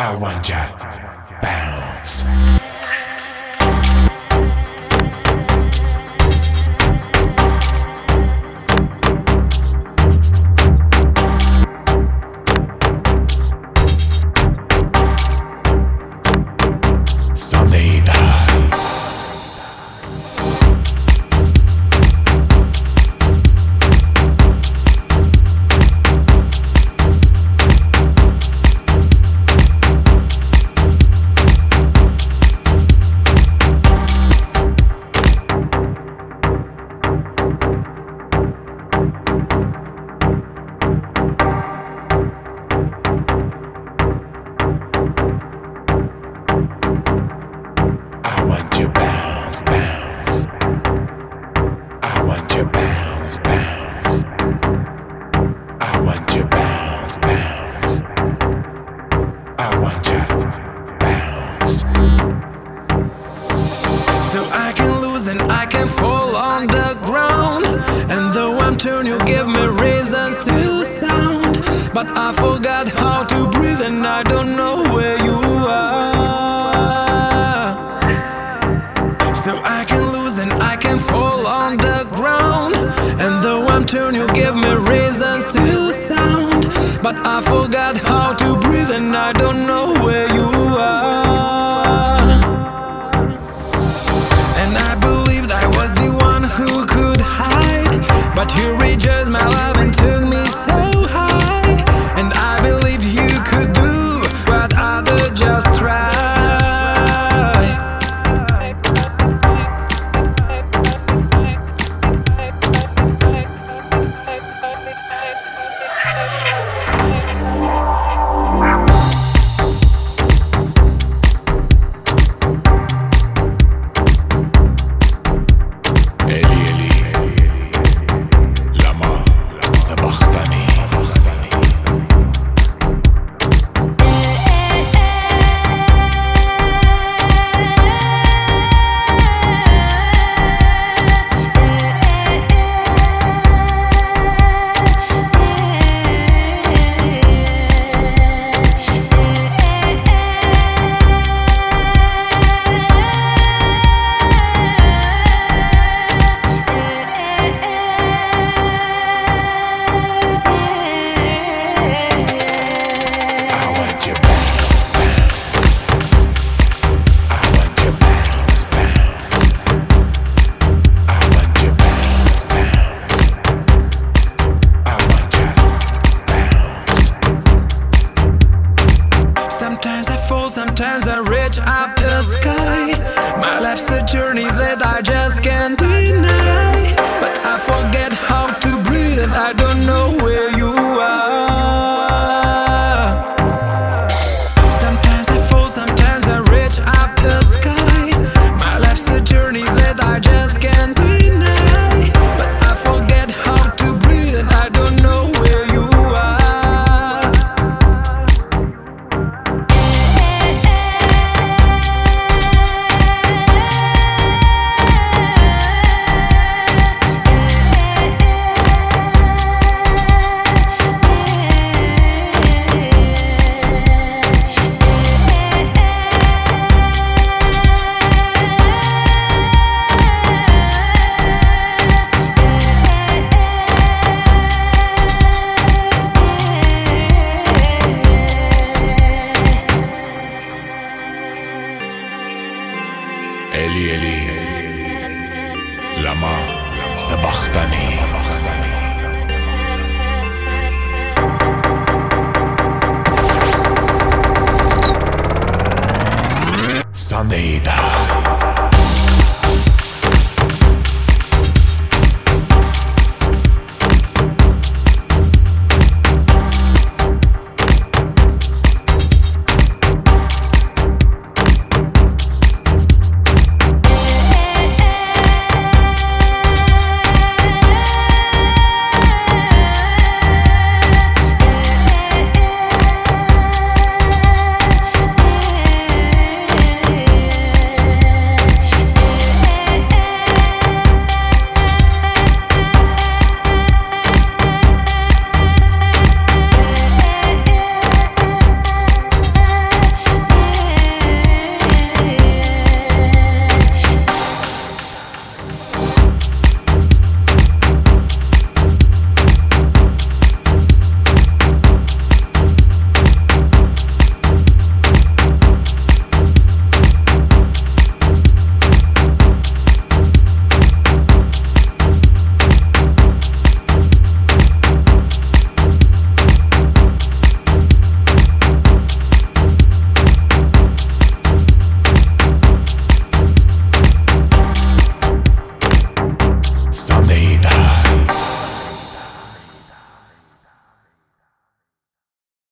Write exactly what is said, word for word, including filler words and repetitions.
I want ya bounce. I want you bounce, bounce. I want you bounce, bounce. I want you bounce, bounce. I want you bounce. So I can lose and I can fall on the ground. And though I'm torn, you give me reasons to sound. But I forgot how to breathe and I don't know where you are. So I can lose and I can fall on the ground. And though I'm torn, you give me reasons to sound. But I forgot how to breathe and I don't know where you are. And I believed I was the one who could hide, but here